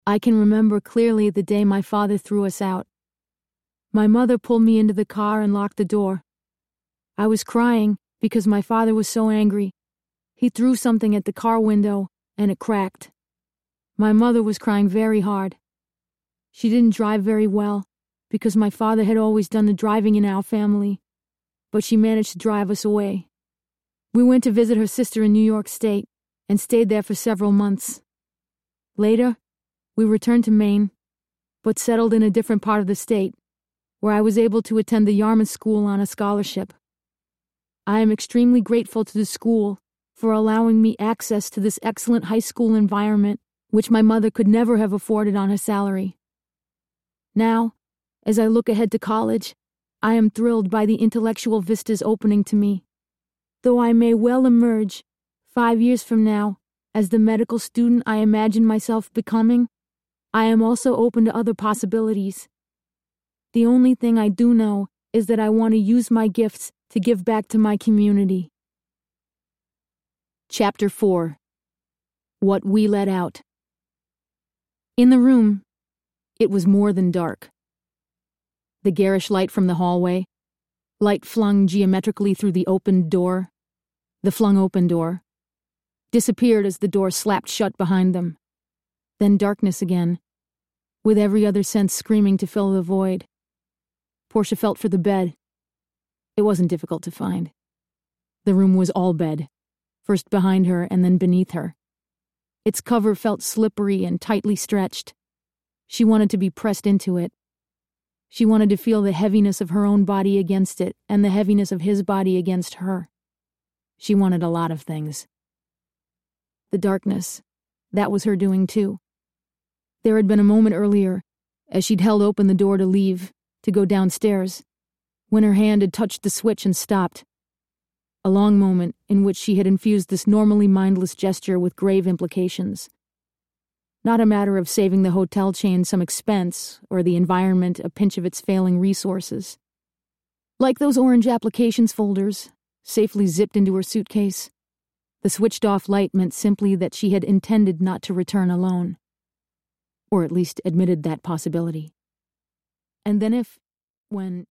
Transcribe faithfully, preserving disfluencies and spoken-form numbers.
I can remember clearly the day my father threw us out. My mother pulled me into the car and locked the door. I was crying because my father was so angry. He threw something at the car window, and it cracked. My mother was crying very hard. She didn't drive very well, because my father had always done the driving in our family, but she managed to drive us away. We went to visit her sister in New York State and stayed there for several months. Later, we returned to Maine, but settled in a different part of the state, where I was able to attend the Yarmouth School on a scholarship. I am extremely grateful to the school for allowing me access to this excellent high school environment, which my mother could never have afforded on her salary. Now, as I look ahead to college, I am thrilled by the intellectual vistas opening to me. Though I may well emerge, five years from now, as the medical student I imagine myself becoming, I am also open to other possibilities. The only thing I do know is that I want to use my gifts to give back to my community. Chapter four. What We Let Out. In the room, it was more than dark. The garish light from the hallway, light flung geometrically through the opened door, the flung open door, disappeared as the door slapped shut behind them. Then darkness again, with every other sense screaming to fill the void. Portia felt for the bed. It wasn't difficult to find. The room was all bed, first behind her and then beneath her. Its cover felt slippery and tightly stretched. She wanted to be pressed into it. She wanted to feel the heaviness of her own body against it and the heaviness of his body against her. She wanted a lot of things. The darkness, that was her doing too. There had been a moment earlier, as she'd held open the door to leave, to go downstairs, when her hand had touched the switch and stopped. A long moment in which she had infused this normally mindless gesture with grave implications. Not a matter of saving the hotel chain some expense or the environment a pinch of its failing resources. Like those orange applications folders, safely zipped into her suitcase, the switched-off light meant simply that she had intended not to return alone. Or at least admitted that possibility. And then if, when